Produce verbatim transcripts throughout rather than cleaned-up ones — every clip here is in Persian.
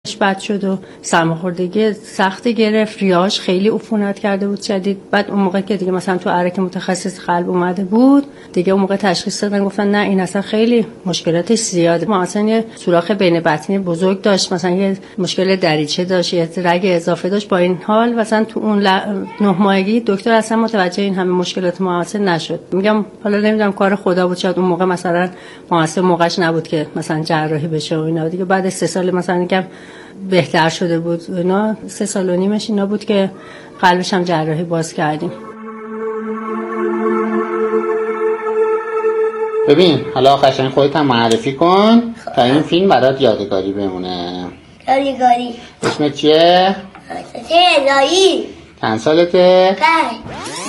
بد شد و سرماخوردگی سختی گرفت، ریه‌اش خیلی عفونت کرده بود شدید. بعد اون موقع که دیگه مثلا تو عرق متخصص قلب اومده بود دیگه اون موقع تشخیص دادن، گفتن نه این اصلا خیلی مشکلاتش زیاده. ما مثلا یه سوراخ بین بطنی بزرگ داشت، مثلا یه مشکل دریچه داشت، یه رگ اضافه داشت. با این حال مثلا تو اون ل... نه ماهگی دکتر اصلا متوجه این همه مشکلات معاصر نشد. میگم حالا نمیدونم کار خدا بود، شاید اون موقع مثلا معاصر موقعش نبود که مثلا جراحی بشه و اینا. دیگه بعد سه سال مثلا میگم بهتر شده بود اینا، سه سال و نیمش اینا بود که قلبش هم جراحی باز کردیم. ببین حالا قشنگ خودت هم معرفی کن تا این فیلم برات یادگاری بمونه. یادگاری. اسمت چیه؟ الهی. چند سالته؟ پنج.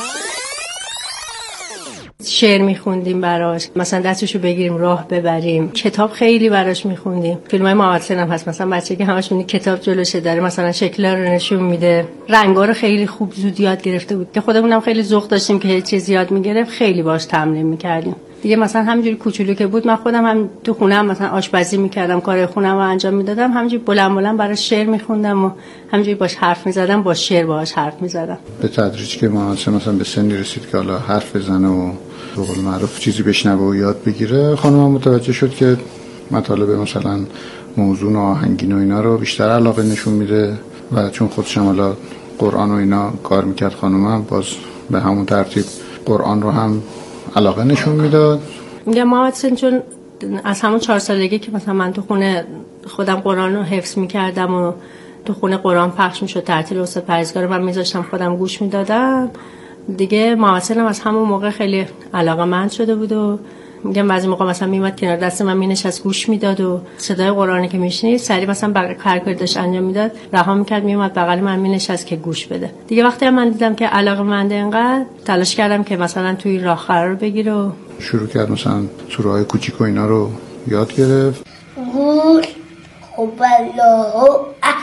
شعر میخوندیم براش، مثلا دستشو بگیریم راه ببریم. کتاب خیلی براش میخوندیم. فیلمای معاصر هم هست، مثلا بچه که همش میبینی کتاب جلوشه داره مثلا شکل‌ها رو نشون میده. رنگا رو خیلی خوب زود یاد گرفته بود که خودمونم خیلی ذوق داشتیم که هر چیز یاد میگرفت، خیلی باش تمرین میکردیم. دیگه مثلا همینجوری کوچولو که بود من خودم هم تو خونم مثلا آشپزی میکردم، کار خونم رو انجام میدادم، همینجوری بلند بلند براش شعر میخوندم و همینجوری باش حرف میزدم، با شعر باهاش حرف میزدم. به تدریج که ما مثلا به سنی رسید که حالا حرف بزنه و به قول معروف چیزی بشنوه و یاد بگیره، خانم متوجه شد که مطالب مثلا موزون و آهنگین و اینا رو بیشتر علاقه نشون میده و چون خودش هم حالا قرآن و اینا کار میکرد، خانم هم باز به همون ترتیب قرآن رو هم علاقه نشون میداد. میگم محمد حسین چون از همون چهار سالگی که مثلا من تو خونه خودم قرآن رو حفظ میکردم و تو خونه قرآن پخش میشد، ترتیل استاد پرهیزگار من میذاشتم خودم گوش میدادم دیگه. محمد حسین هم از همون موقع خیلی علاقه‌مند شده بود و میگم بعضی موقع مثلا میومد کنار دست من مینشست گوش میداد و صدای قرآنی که میشنید سری مثلا بغل هر کاری داشت انجام میداد رها میکرد میومد بغل من مینشست که گوش بده. دیگه وقتی هم من دیدم که علاقه‌منده اینقدر، تلاش کردم که مثلا توی راه قرار بگیره و شروع کرد مثلا سوره‌های کوچیک و اینا رو یاد گرفت. گور خب الله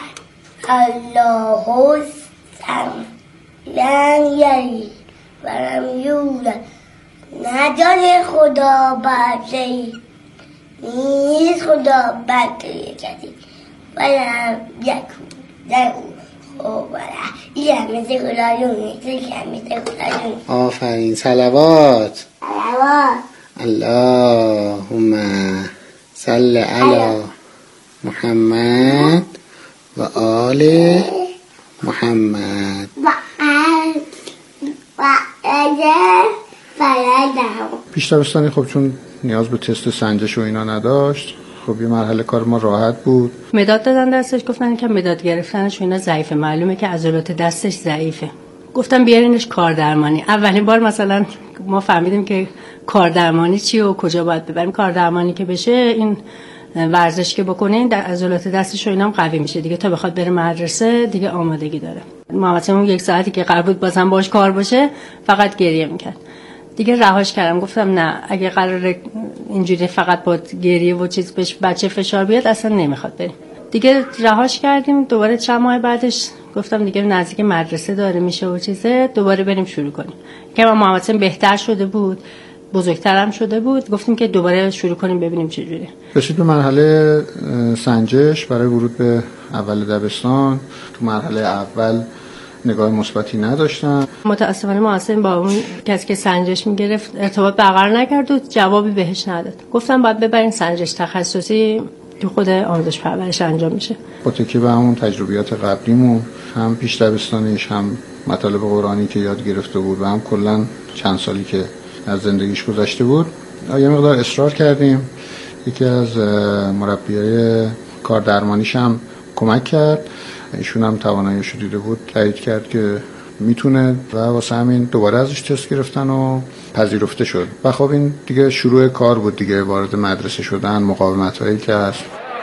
الله سم لن یری ولم یولد نداره خدا بچه‌ای نیست خدا بچه‌ای کسی ولم یکون در او خب ولی یه همیزه گلالون نیست که همیزه گلالون. آفرین. صلوات صلوات اللهم صل علی محمد و آل محمد و آل و آل فرادم. پیش دبستانی خب چون نیاز به تست سنجش و اینا نداشت، خب یه مرحله کار ما راحت بود. مداد دادن دستش، گفتن که مداد گرفتنش و اینا ضعیفه، معلومه که عضلات دستش ضعیفه. گفتم بیارینش کاردرمانی. اولین بار مثلا ما فهمیدیم که کاردرمانی چیه و کجا باید ببریم. کاردرمانی که بشه این ورزش که بکنین در عضلات دستش و اینا هم قوی میشه دیگه، تا بخواد بره مدرسه دیگه آمادگی داره. ما مثلا اون یک ساعتی که قرار بود بازم باش کار باشه فقط گریه میکرد. دیگه رهاش کردم، گفتم نه اگه قراره اینجوری فقط با گریه و چیز بهش بچه فشار بیاد اصلا نمیخواد بریم. دیگه رهاش کردیم. دوباره چند ماه بعدش گفتم دیگه نزدیک مدرسه داره میشه و چیزه، دوباره بریم شروع کنیم. که من محمد حسین بهتر شده بود، بزرگترم شده بود، گفتیم که دوباره شروع کنیم ببینیم چه جوری. رسید به مرحله سنجش برای ورود به اول دبستان. تو مرحله اول نگاه مثبتی نداشتن. متاسفانه محسن با اون کسی که سنجش میگرفت ارتباط برقرار نکرد و جوابی بهش نداد. گفتم باید ببرین سنجش تخصصی تو خود آموزش پرورش انجام میشه. با تکیه به همون تجربیات قبلیمون، هم پیش دبستانیش، هم مطالب قرآنی که یاد گرفته بود و هم کلا چند سالی که از زندگیش گذشته بود، یه مقدار اصرار کردیم. یکی از مربیای کار درمانیش هم کمک کرد، ایشون هم تواناییش رو دیده بود، تایید کرد که میتونه و واسه همین دوباره ازش تست گرفتن و پذیرفته شد. و خب این دیگه شروع کار بود دیگه، وارد مدرسه شدن، مقاومت‌هایی که هست.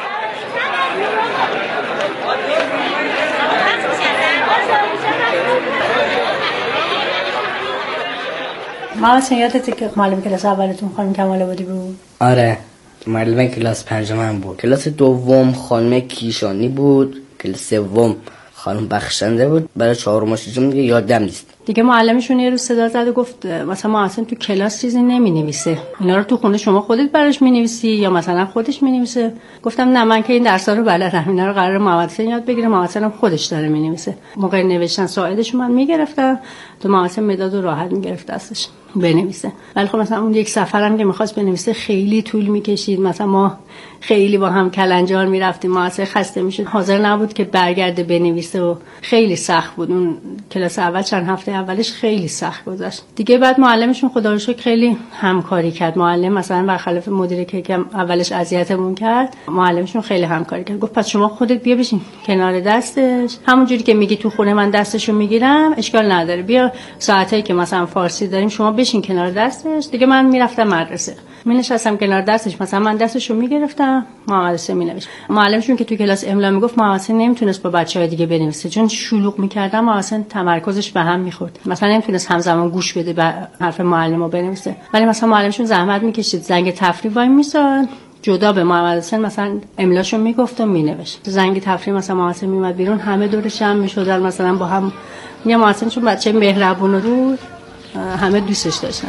ما اصلا یادته که معلم کلاس اولتون خانم کمال آبادی بود؟ آره، معلم کلاس پنجم هم بود. کلاس دوم خانم کیشانی بود. کلاس سوم خانم بخشنده بود. برای چهارم و ششم دیگه یادم نیست. دیگه معلمشون یه روز صدا زد و گفت مثلا محسن تو کلاس چیزی نمی‌نویسه، اینا رو تو خونه شما خودت براش می‌نویسی یا مثلا خودش می‌نویسه؟ گفتم نه، من که این درس‌ها رو بلدم، اینا رو قراره محسن یاد بگیره، محسن خودش داره می‌نویسه. موقع نوشتن ساعدش من می‌گرفتم تو محسن مداد و راحت می‌گرفت دستش بنویسه. ولی خب مثلا اون یک سفرم که می‌خواست بنویسه خیلی طول می‌کشید، مثلا ما خیلی با هم کلنجار می‌رفتیم، محسن خسته می‌شد، حاضر نبود که برگرده بنویسه و خیلی سخت بود. اون کلاس اول چند هفته اولش خیلی سخت گذشت. دیگه بعد معلمشون خدا رو شکر خیلی همکاری کرد. معلم مثلا برخلاف مدیر که اولش اذیتمون کرد، معلمشون خیلی همکاری کرد. گفت پس شما خودت بیا بشین کنار دستش، همونجوری که میگی تو خونه من دستشو میگیرم اشکال نداره، بیا ساعتایی که مثلا فارسی داریم شما بشین کنار دستش. دیگه من میرفتم مدرسه، می نشستم کنار دستش، مثلا من دستشو میگرفتم، مدرسه می نوشت. معلمشون که تو کلاس املا میگفت محسن نمیتونست با بچهای دیگه بنویسه چون شلوغ میکردن، محسن تمرکزش به هم میخورد، مثلا نمیتونست همزمان گوش بده به حرف معلمو بنویسه. ولی مثلا معلمشون زحمت میکشید، زنگ تفریح وای میساد جدا به محمد حسین مثلا املاشو میگفت و مینوشت. زنگ تفریح مثلا محسن میومد بیرون، همه دور جمع میشدن مثلا با هم. میگم محسن چون بچه مهربون بود همه دوستش داشتن.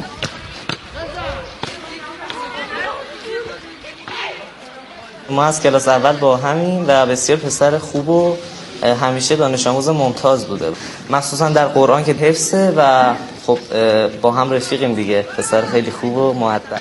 ما از کلاس اول با همین و بسیار پسر خوب و همیشه دانش آموز ممتاز بوده، مخصوصا در قرآن که حفظه و خب با هم رفیقیم دیگه، پسر خیلی خوب و مؤدب.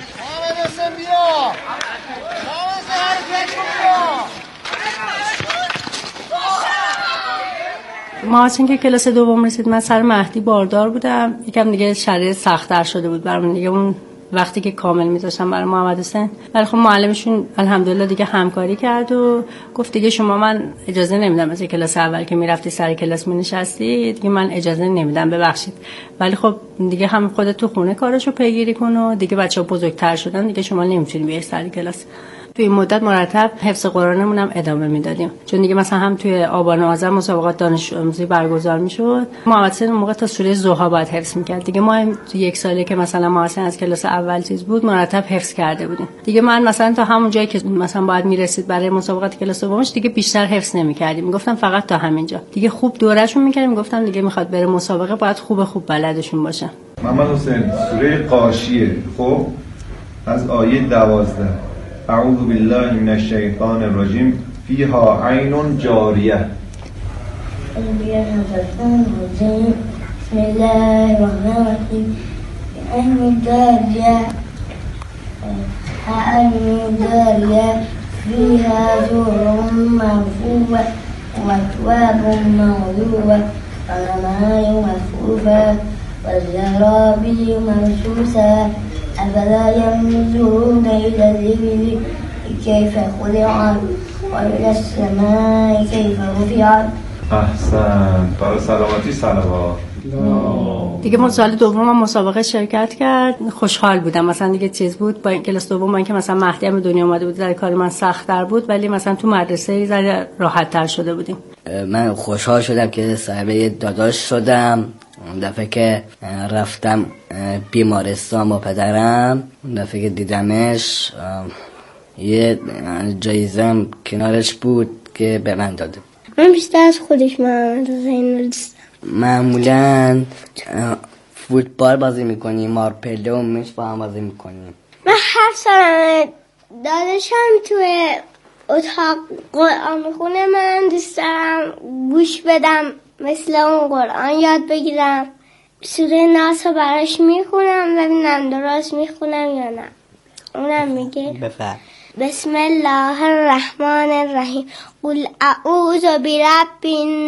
ما چون که کلاس دوم رسید من سر مهدی باردار بودم، یکم دیگه شرایط سخت‌تر شده بود برام دیگه، اون وقتی که کامل می‌ذاشتم برای محمد حسین. ولی خب معلمشون الحمدلله دیگه همکاری کرد و گفت دیگه شما من اجازه نمیدم از کلاس اول که میرفتی سر کلاس می‌نشستی، دیگه من اجازه نمیدم، ببخشید. ولی خب دیگه هم خودت تو خونه کارشو پیگیری کن و دیگه بچه‌ها بزرگتر شدن دیگه شما نمیتونی بیای سر کلاس. تو این مدت مرتب حفظ قرآنمون هم ادامه میدادیم چون دیگه مثلا هم توی آبان و آذر مسابقات دانش آموزی برگزار میشد. محمد حسین اون موقع تا سوره ضحی باید حفظ میکرد. دیگه ما تو یک ساله که مثلا محمد حسین از کلاس اول چیز بود مرتب حفظ کرده بودیم. دیگه من مثلا تا همون جایی که مثلا باید میرسید برای مسابقات کلاس دومش دیگه بیشتر حفظ نمیکردیم، میگفتم فقط تا همینجا. دیگه خوب دورهشون میکردیم، میگفتم دیگه میخواد بره مسابقه باید خوب خوب بلدشون باشه. محمد حسین سوره غاشیه، خب از آیه دوازده اعوذ بالله من الشیطان الرجیم فیها عین جاریه. بسم الله الرحمن الرحیم عین جاریه عین جاریه فیها سرر مرفوعه و اکواب موضوعه و نمارق مصفوفه و زرابی مبثوثه أفلا ينظرون إلى الإبل كيف خلقت وإلى السماء كيف رفعت. احسن، برای سلامتی صلوات. دیگه ما سال دوم مسابقه شرکت کرد، خوشحال بودم. مثلا دیگه چیز بود با این کلاس دوم، با اینکه مثلا مهدی هم دنیا اومده بود، در کار من سخت‌تر بود، ولی مثلا تو مدرسه ذره راحت‌تر شده بودیم. من خوشحال شدم که صاحب داداش شدم. اون دفعه که رفتم بیمارستان با پدرم، اون دفعه که دیدمش یه جایزم کنارش بود که به من داده. من بیشتر از خودش محمد حسین رو دوست دارم. معمولا فوتبال بازی میکنیم، مارپله و مش با هم بازی میکنیم. من هر سالم داداشم توی اتاق قرآن میخونه، من دوست دارم گوش بدم، مثل اون قرآن یاد بگیرم. سوره ناس رو براش میخونم ببینم درست میخونم یا نه. اونم میگه بفرم. بسم الله الرحمن الرحیم قل اعوذ برب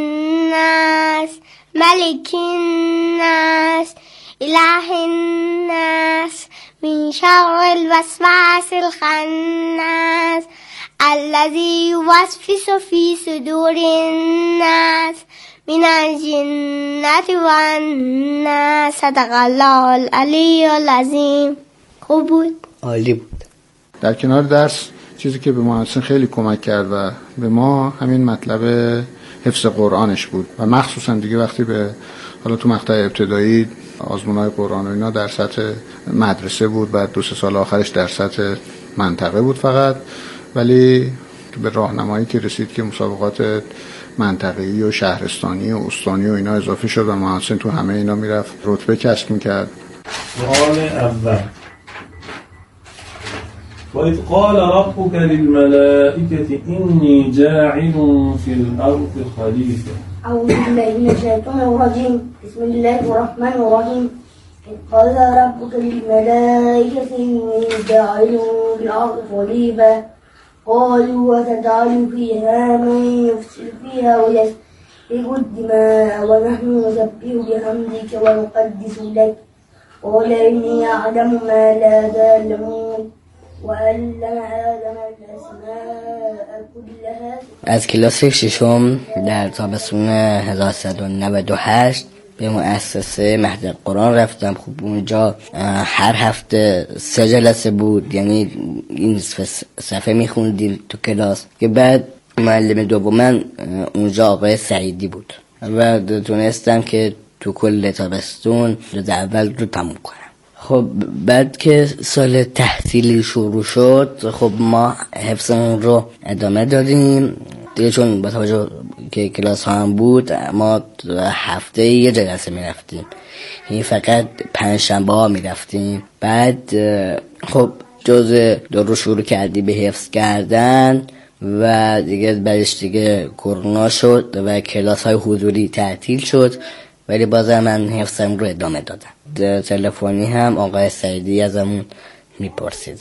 الناس ملک الناس اله الناس من شر الوسواس الخناس الذي يوسوس في صدور الناس من الجنة والناس. صدق الله العلی العظیم. خوب بود؟ عالی بود. در کنار درس چیزی که به ما اصلا خیلی کمک کرد و به ما همین مطلب حفظ قرآنش بود و مخصوصا دیگه وقتی به حالا تو مقطع ابتدایی آزمون‌های قرآن و اینا در سطح مدرسه بود، بعد دو سه سال آخرش در سطح منطقه بود فقط، ولی که به راهنمایی که رسید که مسابقات منطقه‌ای و شهرستانی و استانی و اینا اضافه شد و محسن تو همه اینا میرفت رتبه کسب میکرد. سوال اول وَإِذْ قَالَ رَبُّكَ لِلْمَلَائِكَةِ إِنِّي جَاعِلٌ فِي الْأَرْضِ خَلِيفَةً أعوذ بالله من الشيطان الرجيم بسم الله الرحمن الرحيم إذ قال ربك للملائكة إني جاعل في الأرض خليفة قالوا وتجعل فيها من يفسد فيها ويسفك الدماء ونحن نسبح بحمدك ونقدس لك قال إني أعلم ما لا تعلمون وعلم آدم الأسماء كلها. از کلاس ششم در تابستون هزار و سیصد و نود و هشت به مؤسسه مهد قرآن رفتم. خب اونجا هر هفته سه جلسه بود، یعنی این صفحه میخوندیم تو کلاس که بعد معلم دومم اونجا آقای سعیدی بود و تونستم که تو کل تابستون روز اول رو تموم کنم. خب بعد که سال تحصیلی شروع شد خب ما حفظمون رو ادامه دادیم دیگه، چون با توجه که کلاس ها هم بود ما هفته یه جلسه می رفتیم، یعنی فقط پنج شنبه ها می رفتیم. بعد خب جز دو رو شروع کردی به حفظ کردن و دیگه بعدش دیگه کرونا شد و کلاس های حضوری تعطیل شد، ولی بازم من حفظم رو ادامه دادم. تلفنی هم آقای سعیدی ازمون میپرسیدن.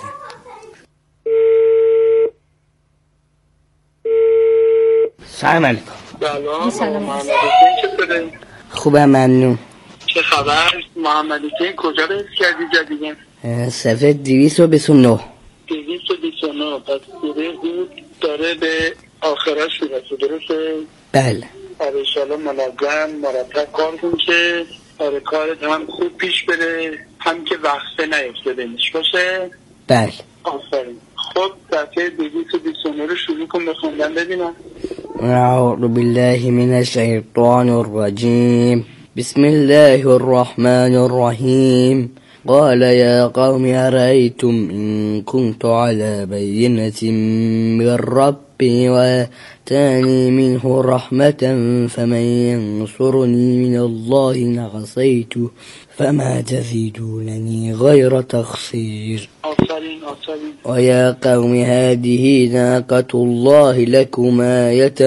سلام علیکم. سلام محمد حسین، خوبه ممنون. چه خبر؟ محمد حسین کجا رو حفظ کردی جدیدن؟ صفحه دویست و بیست و نه. دویست و بیست و نه. پس سوره هود داره به آخرش میرسه، درسته؟ بله. آره انشالله منظم مرتب کار کن که آره کارت هم خوب پیش بره، هم که وقفه نیفته بینش باشه. بله. آفرین. خب صفحه دویست و بیست و نه رو شروع کن بخوندن ببینم. اعوذ بالله من الشیطان الرجیم بسم الله الرحمن الرحیم قال يا قوم أرأيتم إن كنت على بينة من ربي وآتاني منه رحمة فمن ينصرني من الله إن عصيته فما تزيدونني غير تخسير. آفرین آفرین. ويا قوم هذه ناقة الله لكم آية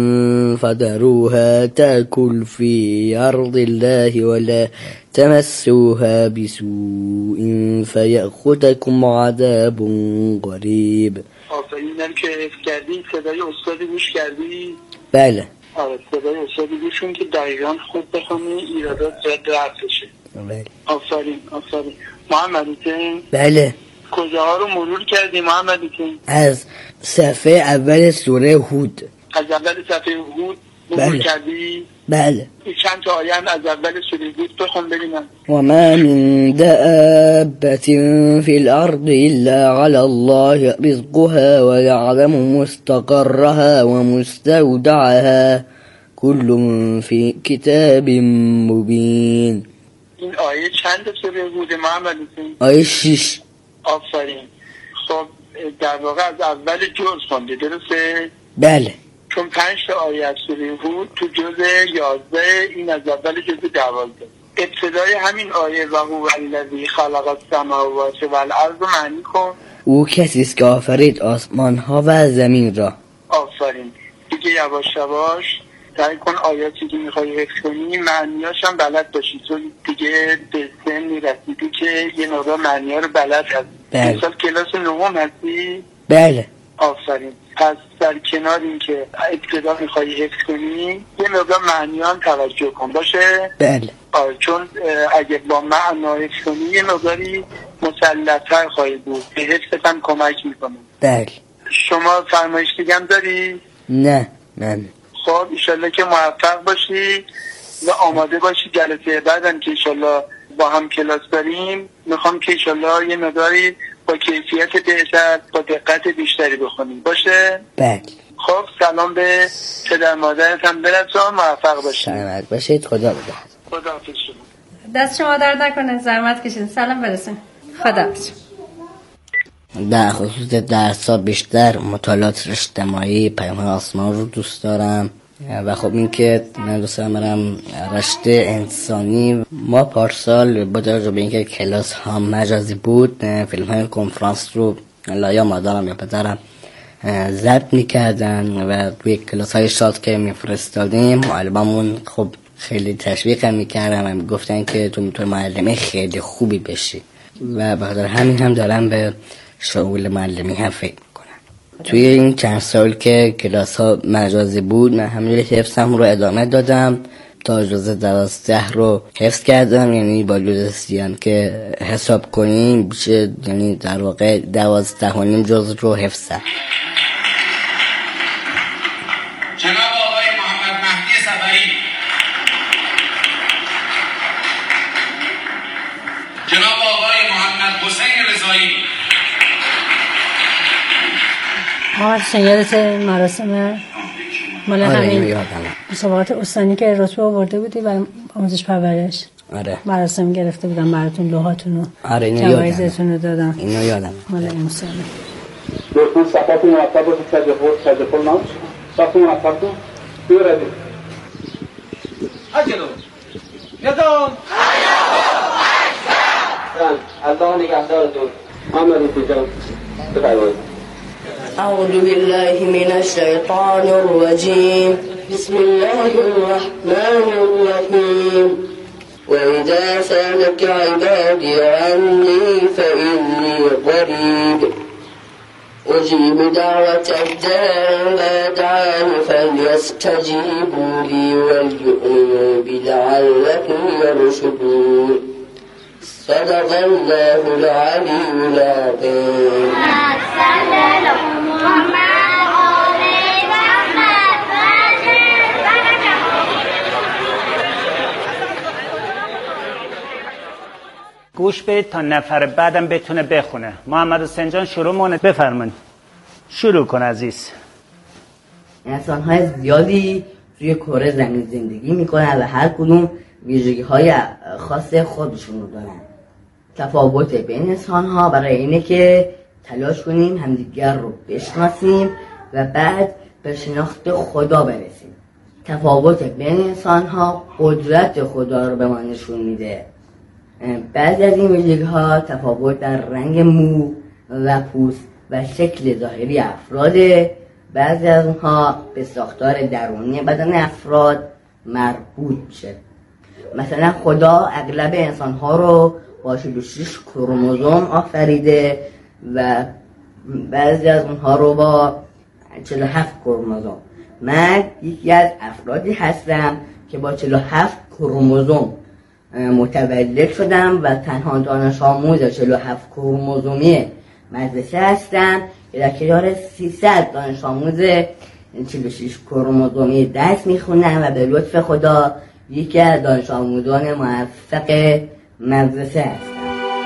فذروها تأكل في أرض الله ولا تمسوها بسوء فيأخذكم عذاب قریب. آفرینم که حفظ کردی. صدای استادی گوش کردی؟ بله. آره صدای استادی گوشون که دقیقا خود بخونی ایرادات زد رفت بشه. بله. آفرین آفرین. محمد حسین. بله. کجاها رو مرور کردی محمد حسین؟ از صفحه اول سوره هود. از اول صفحه هود مرور بله. کردی؟ بله. چند تا آیه از اول سوره هود بخون ببینم. وما من دابة في الأرض إلا على الله رزقها ويعلم مستقرها ومستودعها كل في كتاب مبين. این آیه چند سوره هود محمد حسین؟ آیه شش. آفرین. خب در واقع از اول جز خونده درسته؟ بله. چون پنج تا آیه از سوره هود تو جز یازده، این از اول جز دوازده. ابتدای همین آیه و هو الذی خلق السماوات والارض معنی کن. او کسی است که آفرید آسمان ها و زمین را. آفرین. دیگه یواش یواش سعی کن آیاتی که میخوایی حفظ کنی معنیاش هم بلد باشی، چون دیگه به سنی رسیدی که یه مقدار معنی‌ها رو بلد هستی. بله. مثلا کلاس نهم هستی؟ بله. آفرین. پس در کنار این که ابتدا میخوایی حفظ کنی یه مقدار معنی هم توجه کن باشه؟ بله. آره چون اگه با معنا حفظ کنی یه مقداری مسلط‌تر خواهی بود، به حفظت هم کمک میکنه. بله. شما فرمایش دیگه هم داری؟ نه من. خب ایشالله که موفق باشی و آماده باشی جلسه بعدم که ایشالله با هم کلاس داریم. میخوام که ایشالله یه مقداری با کیفیت بهتر با دقت بیشتری بخونیم باشه؟ بله. خب سلام به پدر مادرت هم برسون، موفق باشید. سلامت باشید. خدا بدهد. خدا حافظ شما. دست شما درد نکنه، زحمت کشید. سلام برسون. خدا حافظ. در خصوص درس‌ها بیشتر مطالعات اجتماعی، پیام آسمان رو دوست دارم و خب این که من دوست دارم برم رشته انسانی. ما پارسال با توجه به اینکه کلاس ها مجازی بود فیلم های کنفرانس رو لایا مادرم یا پدرم ضبط میکردن و توی کلاس های شاد که میفرستادیم معلممون خب خیلی تشویق میکردن و میگفتن که تو میتونی معلمه خیلی خوبی بشی و بخاطر همین هم دارم به شغل معلمی هم فکر میکنم. توی این چند سال که کلاس ها مجازی بود من همینجوری حفظم رو ادامه دادم تا جزء دوازده رو حفظ کردم، یعنی با جزء سیان که حساب کنیم بشه یعنی در واقع دوازده و نیم جزء رو حفظم. جناب آقای محمد مهدی صفری، جناب آقای محمد حسین رضایی. آقا شنیدت مراسم مال همین مسابقات استانی که رتبه آورده بودی و آموزش پرورش؟ آره. مراسم گرفته بودم براتون لوحاتونو. آره اینو یادم. جوایزتونو دادم. اینو یادم. مال امسال. لطفاً صفاتون مرتب باشید. تجفل تجفل نام. صفاتون مرتب کن. بیاردید. اجلو. یادون. الله نگهدارتون. محمد جان. بفرمایید. أعوذ بالله من الشيطان الرجيم بسم الله الرحمن الرحيم وإذا سألك عبادي عني فإني قريب أجيب دعوة الداع إذا دعان فليستجيبوا لي وليؤمنوا بي لعلهم يرشدون صدق الله العلي العظيم. گوش بدید تا نفر بعدم بتونه بخونه. محمد حسین جان شروع مونه بفرمایید. شروع کن عزیز. انسان‌های زیادی روی کره زمین زندگی میکنن و هر کدوم ویژگی‌های خاص خودشون رو دارن. تفاوت بین انسان‌ها برای اینه که تلاش کنیم همدیگر رو بشناسیم و بعد به شناخت خدا برسیم. تفاوت بین انسان‌ها قدرت خدا رو به ما نشون میده. بعضی از این ویژگی‌ها تفاوت در رنگ مو و پوست و شکل ظاهری افراده. بعضی از اونها به ساختار درونی بدن افراد مربوط میشه. مثلا خدا اغلب انسان‌ها رو با چهل و شش کروموزوم آفریده و بعضی از اونها رو با چهل و هفت کروموزوم. من یکی از افرادی هستم که با چهل و هفت کروموزوم متولد شدم و تنها دانش آموز چهل و هفت کروموزومی مدرسه هستم که در کنار سیصد دانش آموز چهل و شش کروموزومی درس میخونم و به لطف خدا یکی از دانش آموزان موفق مدرسه هستم.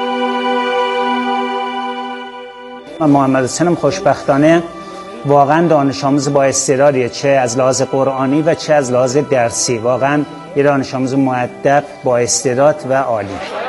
من محمد حسینم خوشبختانه واقعا دانش آموز با استعدادیه، چه از لحاظ قرآنی و چه از لحاظ درسی. واقعا یه دانش آموز مؤدب با استعداد و عالی.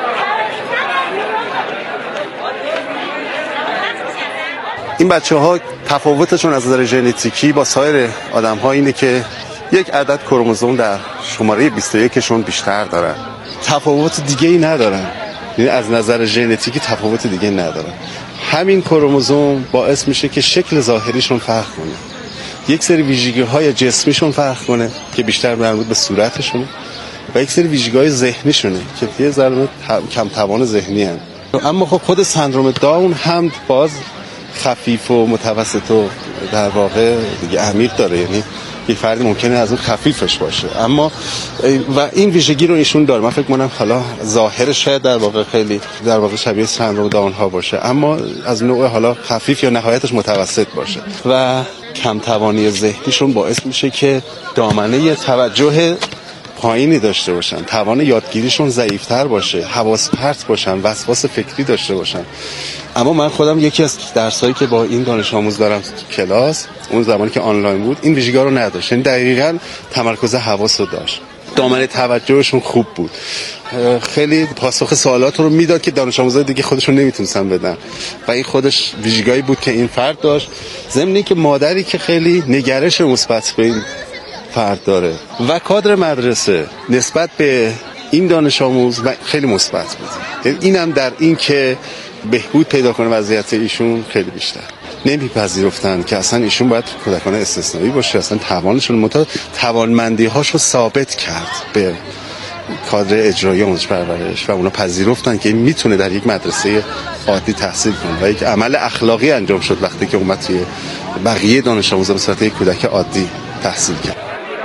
این بچه ها تفاوتشون از نظر ژنتیکی با سایر آدم ها اینه که یک عدد کروموزوم در شماره بیست و یک شون بیشتر دارن. تفاوت دیگه ای ندارن، یعنی از نظر ژنتیکی تفاوت دیگه دارن. همین کروموزوم باعث میشه که شکل ظاهریشون فرق کنه، یک سری ویژگی‌های جسمیشون فرق کنه که بیشتر مربوط به صورتشونه و یک سری ویژگی‌های ذهنیشونه که یه ذره کم توان ذهنی هستن. اما خب خود سندروم داون هم باز خفیف و متوسط و در واقع دیگه عمیق داره، یعنی یک فرد ممکنه از اون خفیفش باشه، اما و این ویژگی رو ایشون داره. من فکر کنم حالا ظاهرش شاید در واقع خیلی در واقع شبیه سندروم داون ها باشه، اما از نوع حالا خفیف یا نهایتش متوسط باشه و کم توانی ذهنیشون باعث میشه که دامنه توجه پایینی داشته باشن، توان یادگیریشون ضعیفتر باشه، حواس پرت باشن، وسواس فکری داشته باشن. اما من خودم یکی از درسایی که با این دانش آموز دارم کلاس، اون زمانی که آنلاین بود، این ویژگی‌ها رو نداشت، یعنی دقیقاً تمرکز حواس رو داشت. دامنه توجهشون خوب بود، خیلی پاسخ سوالات رو میداد که دانش آموزای دیگه خودشون نمیتونستن بدن و این خودش ویژگی بود که این فرد داشت. ضمن اینکه مادری که خیلی نگرش مثبت به این فرد داره و کادر مدرسه نسبت به این دانش آموز خیلی مثبت بود. اینم در این که بهبود پیدا کنه وضعیت ایشون خیلی بیشتر. نمیپذیرفتن که اصلا ایشون باید کودکان استثنایی باشه، اصلا توانشون متا توانمندی هاشو ثابت کرد به کادر اجرایی آموزش پرورش و اونا پذیرفتن که این میتونه در یک مدرسه عادی تحصیل کنه و یک عمل اخلاقی انجام شد وقتی که اومد توی بقیه دانش آموزا به صورت یک کودک عادی تحصیل کرد.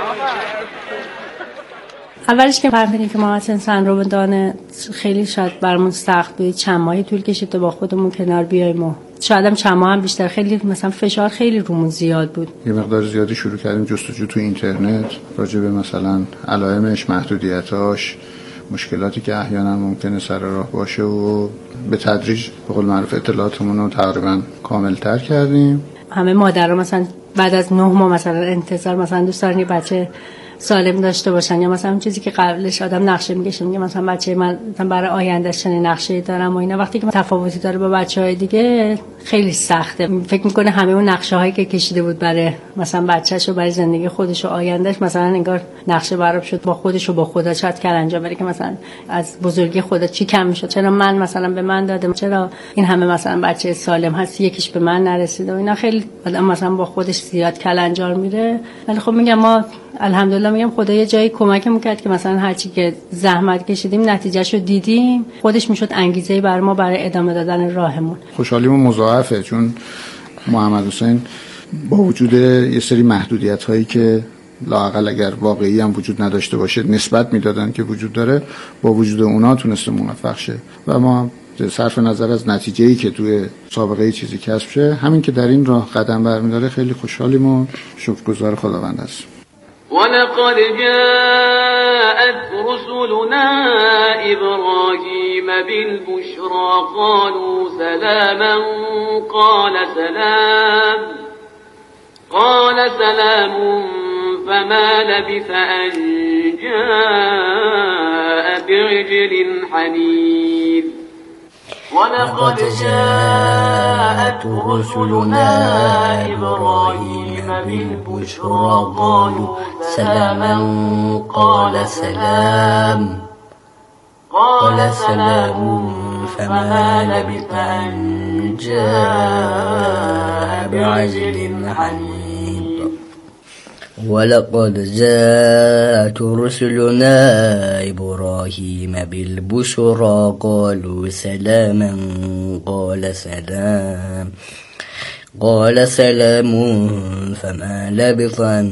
اولش که فهمیدیم که ما اصلا سندروم خیلی شاید برامون سخت بود، چند ماهی طول کشید تا با خودمون کنار بیاییم و شاید هم چند ماه هم بیشتر. خیلی مثلا فشار خیلی رومون زیاد بود. یه مقدار زیادی شروع کردیم جستجو تو اینترنت راجع به مثلا علائمش، محدودیتاش، مشکلاتی که احیانا ممکنه سر راه باشه و به تدریج به قول معروف اطلاعاتمون رو تقریبا کامل‌تر کردیم. همه مادرها مثلا بعد از نه ماه مثلا انتظار مثلا دوست دارن یه بچه سالم داشته باشن یا مثلا اون چیزی که قبلش آدم نقشه میکشه، میگه مثلا بچه من برای آیندهش چنین نقشه‌ای دارم و اینا. وقتی که تفاوتی داره با بچه‌های دیگه خیلی سخته. فکر میکنه همه اون نقشه‌هایی که کشیده بود برای مثلا بچه‌ش و برای زندگی خودش و آیندهش مثلا انگار نقشه براب شد با خودش و با خدا شاید کلنجا بره که مثلا از بزرگی خدا چی کم میشد، چرا من مثلا به من دادم، چرا این همه مثلا بچه سالم هست یکیش به من نرسیده و اینا. خیلی آدم مثلا با خودش زیاد کلنجار میره. ولی خب میگم ما الحمدلله میگم خدا یه جایی کمکمون کرد که مثلا هرچی که زحمت کشیدیم نتیجهشو دیدیم، خودش میشد انگیزه برای ما برای ادامه دادن راهمون. خوشحالیمون مضاعفه چون محمد حسین با وجود یه سری محدودیت هایی که لااقل اگر واقعی هم وجود نداشته باشه نسبت میدادن که وجود داره، با وجود اونا تونسته موفق شه و ما صرف نظر از نتیجه‌ای که توی سابقه چیزی کسب شه، همین که در این راه قدم برمی‌داره خیلی خوشحالیم و شکرگزار خداوند هستیم. ولقد جاءت رسلنا إبراهيم بالبشرى قالوا سلاما قال سلام قال سلام فما لبث أن جاء بعجل حنيذ ولقد جاءت رسلنا إبراهيم بالبشرى قالوا سلاما قال سلام قال سلام فما لبث أن جاء بعجل حنيذ ولقد جاءت رسلنا إبراهيم بالبشرى قالوا سلاما قال سلام قال سلام فما لبث أن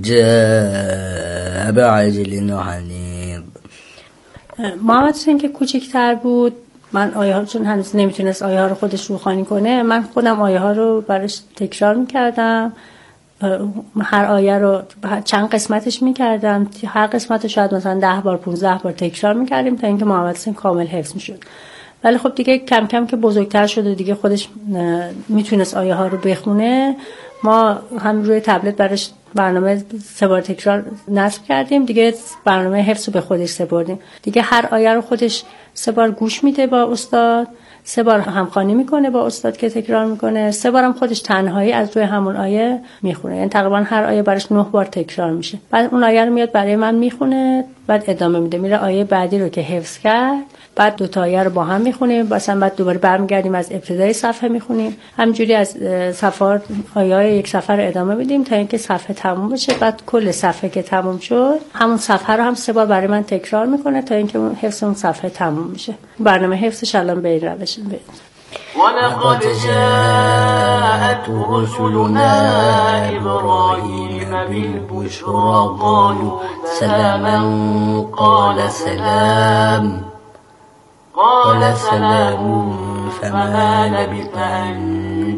جاء بعجل حنيذ. محمد حسین که کوچکتر بود، من آیه ها چون هنوز نمیتونست آیه ها رو خودش روخانی کنه، من خودم آیه ها رو براش تکرار میکردم. هر آیه رو چند قسمتش میکردم، هر قسمت رو شاید مثلا ده بار پونزده بار تکرار میکردیم تا اینکه محمد حسین کامل حفظ میشد. ولی خب دیگه کم کم که بزرگتر شد و دیگه خودش میتونست آیه ها رو بخونه، ما هم روی تبلت براش برنامه سه بار تکرار نصب کردیم، دیگه برنامه حفظ رو به خودش سپردیم. دیگه هر آیه رو خودش سه بار گوش میده با استاد، سه بار همخوانی میکنه با استاد که تکرار میکنه، سه بارم خودش تنهایی از روی همون آیه میخونه. یعنی تقریبا هر آیه براش نه بار تکرار میشه. بعد اون آیه رو میاد برای من میخونه، بعد ادامه میده، میره آیه بعدی رو که حفظ کرد، بعد دو تا آیه رو با هم میخونیم، مثلا بعد دوباره برمیگردیم از ابتدای صفحه میخونیم، همینجوری از صفحات آیه یک صفحه رو ادامه میدیم تا اینکه صفحه تموم بشه. بعد کل صفحه که تموم شد، همون صفحه رو هم سه بار برای من تکرار میکنه تا اینکه اون حفظ اون صفحه تموم میشه. برنامه حفظش الان به این روش میشه. ولقد جاءت رسلنا إبراهيم بالبشرى قالوا سلاما قال سلام قال سلام فما لبث أن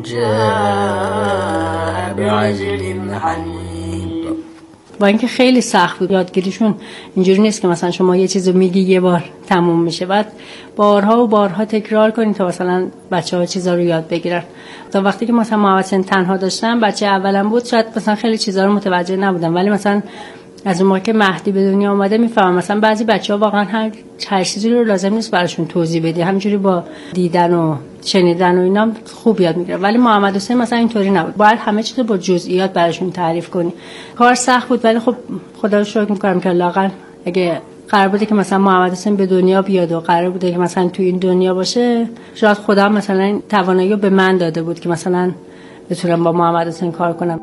جاء بعجل حنيذ. با اینکه خیلی سخت بود یادگیریشون، اینجوری نیست که مثلا شما یه چیزو میگی یه بار تموم میشه، بعد بارها و بارها تکرار کنید تا مثلا بچه‌ها چیزا رو یاد بگیرن. تا وقتی که مثلا محمد حسین تنها داشتم، بچه اولم بود، شاید مثلا خیلی چیزا رو متوجه نبودم، ولی مثلا از اون موقع که مهدی به دنیا اومده میفهمم مثلا بعضی بچه‌ها واقعا هر هر چیزی رو لازم نیست براشون توضیح بدی، همینجوری با دیدن و شنیدن و اینا خوب یاد میگیرن. ولی محمد حسین مثلا اینطوری نبود، باید همه چیز رو با جزئیات براشون تعریف کنی. کار سخت بود ولی خب خدا رو شکر می‌کنم که لااقل اگه قرار بوده که مثلا محمد حسین به دنیا بیاد و قرار بوده که مثلا تو این دنیا باشه، شاید خدا مثلا این توانایی رو به من داده بود که مثلا بتونم با محمد حسین کار کنم.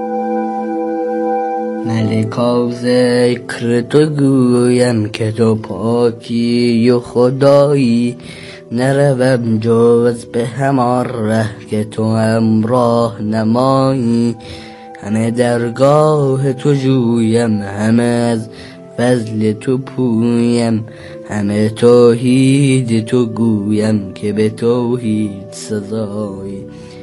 ملکا ذکر تو گویم که تو پاکی و خدایی، نروم جز به همان ره که تو همراه نمایی. همه درگاه تو جویم، همه از فضل تو پویم، همه توحید تو گویم که به توحید سزایی.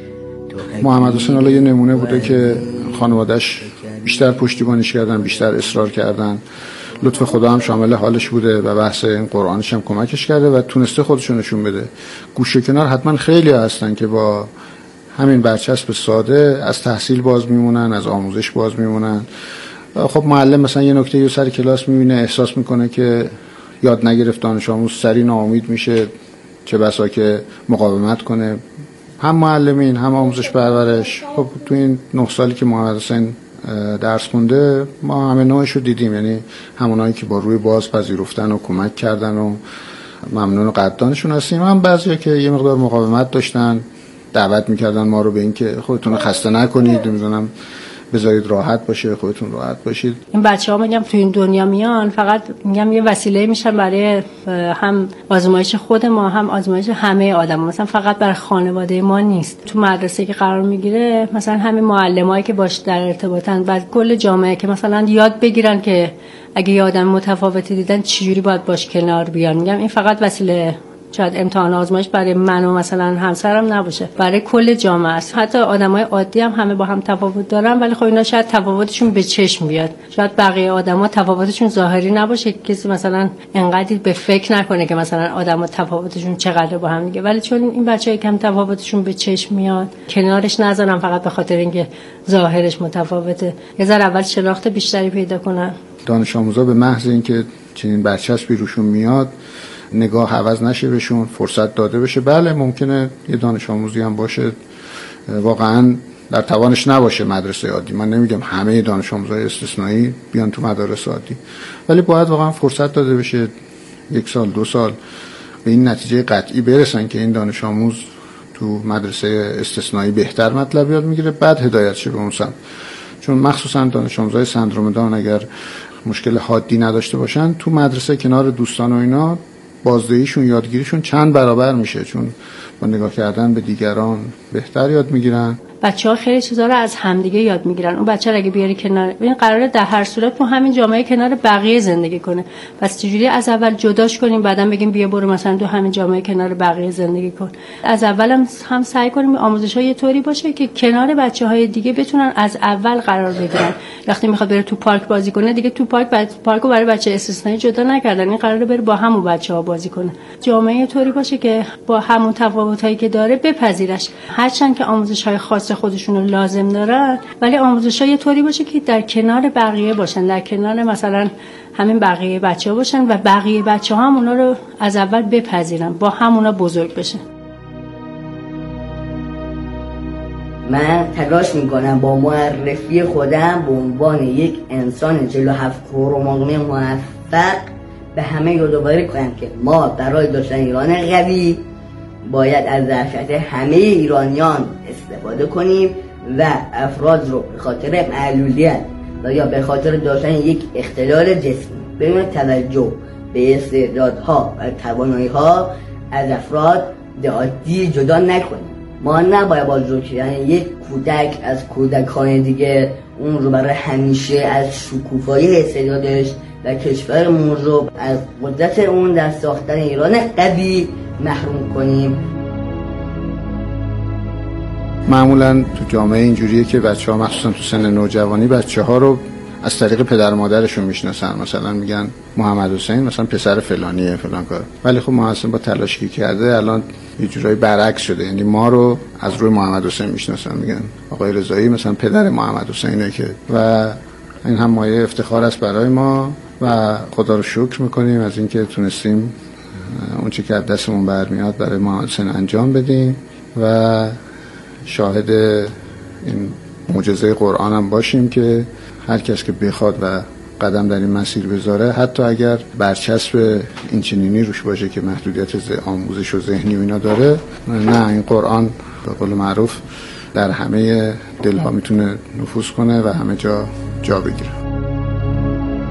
محمد حسین حالا یه نمونه بوده که خانواده‌اش بیشتر پشتیبانیش کردن، بیشتر اصرار کردن. لطف خدا هم شامل حالش بوده و بحث این قرآنش هم کمکش کرده و تونسته خودشون نشون بده. گوشه کنار حتما خیلی هستن که با همین برچسب ساده از تحصیل باز میمونن، از آموزش باز میمونن. خب معلم مثلا یه نکته یه سر کلاس میبینه، احساس میکنه که یاد نگرفت دانش آموز، سری ناامید میشه، چه بسا که مقاومت کنه. هم معلمین هم آموزش پرورش. خب تو این نه سالی که محمد حسین درس خونده ما همه نوعش رو دیدیم، یعنی همونایی که با روی باز پذیرفتن و کمک کردن و ممنون و قدردانشون هستیم، هم بعضیا که یه مقدار مقاومت داشتن، دعوت میکردن ما رو به این که خودتون رو خسته نکنید، نمیدونم بذارید راحت باشه، خودتون راحت باشید. این بچه‌ها میگم تو این دنیا میان فقط میگم یه وسیله میشن برای هم آزمایش خود ما، هم آزمایش همه آدما. مثلا فقط برای خانواده ما نیست. تو مدرسه که قرار میگیره مثلا همین معلمایی که باش در ارتباطن، بعد کل جامعه که مثلا یاد بگیرن که اگه یه آدم متفاوتی دیدن چجوری باید باش کنار بیان. میگم این فقط وسیله شاید امتحان آزمایش برای من و مثلا همسرم نباشه، برای کل جامعه است. حتی آدمای عادی هم همه با هم تفاوت دارن، ولی خب اینا شاید تفاوتشون به چشم بیاد. شاید بقیه آدما تفاوتشون ظاهری نباشه، کسی مثلا انقدر به فکر نکنه که مثلا آدما تفاوتشون چقدر با هم دیگه، ولی چون این بچه‌ها کم تفاوتشون به چشم میاد کنارش نذارن فقط به خاطر اینکه ظاهرش متفاوته، یه ذره اول شناخت بیشتری پیدا کنن. دانش آموزا به محض اینکه چنین برچسبی روشون میاد نگاه عوض نشه، بهشون فرصت داده بشه. بله ممکنه یه دانش آموزی هم باشه واقعا در توانش نباشه مدرسه عادی، من نمیگم همه دانش آموزای استثنایی بیان تو مدارس عادی، ولی باید واقعا فرصت داده بشه یک سال دو سال به این نتیجه قطعی برسن که این دانش آموز تو مدرسه استثنایی بهتر مطلب یاد میگیره، بعد هدایت شه به اون سمت. چون مخصوصا دانش آموزای سندرم داون اگر مشکل حادی نداشته باشن تو مدرسه کنار دوستان و اینا بازدهیشون، یادگیریشون چند برابر میشه، چون با نگاه کردن به دیگران بهتر یاد میگیرن. بچه‌ها خیلی چیزا رو از همدیگه یاد میگیرن. اون بچه رو اگه بیاری کنار، ببین قراره در هر صورت تو همین جامعه کنار بقیه زندگی کنه، پس چجوری از اول جداش کنیم بعداً بگیم بیا برو مثلا تو همین جامعه کنار بقیه زندگی کن. از اول هم, هم سعی کنیم آموزش‌ها یه طوری باشه که کنار بچه‌های دیگه بتونن از اول قرار بگیرن. وقتی میخواد بره تو پارک بازی کنه دیگه تو پارک بعد پارکو برای بچه استثنایی جدا نکردن، این قراره بره با همون بچه‌ها بازی کنه. جامعه یه طوری باشه که با همون تفاوتایی که داره بپذیرش، هرچند که آموزش‌های خاص خودشون رو لازم دارن، ولی آموزش‌ها یه طوری باشه که در کنار بقیه باشن، در کنار مثلا همین بقیه بچه‌ها باشن و بقیه بچه‌ها هم اونا رو از اول بپذیرن، با همونا بزرگ بشن. من تلاش میکنم با معرفی خودم به عنوان یک انسان چهل و هفت کروموزومی موفق به همه یادآوری کنم که ما برای داشتن ایران قوی باید از ظرفیت همه ایرانیان استفاده کنیم و افراد رو به خاطر معلولیت و یا به خاطر داشتن یک اختلال جسمی بدون توجه به استعدادها و توانایی‌ها از افراد عادی جدا نکنیم. ما نباید با جدا کردن یک کودک از کودکان دیگه اون رو برای همیشه از شکوفایی استعدادش و کشورمون رو از قدرت اون در ساختن ایران قوی محروم کنیم. معمولا تو جامعه اینجوریه که بچه‌ها مخصوصا تو سن نوجوانی بچه‌ها رو از طریق پدر و مادرشون میشناسن، مثلا میگن محمد حسین مثلا پسر فلانیه فلان کار، ولی خب محمد حسین با تلاشی کرده الان یه جورایی برعکس شده، یعنی ما رو از روی محمد حسین میشناسن، میگن آقای رضایی مثلا پدر محمد حسینه که و این هم مایه افتخار است برای ما و خدا رو شکر میکنیم از اینکه تونستیم اون چی که از دستمون برمیاد برای محسن انجام بدیم و شاهد این معجزه قرآن هم باشیم که هر کس که بخواد و قدم در این مسیر بذاره، حتی اگر برچسب این چنینی روش باشه که محدودیت آموزش و ذهنی و اینا داره، نه، این قرآن به قول معروف در همه دلها میتونه نفوذ کنه و همه جا جا بگیره.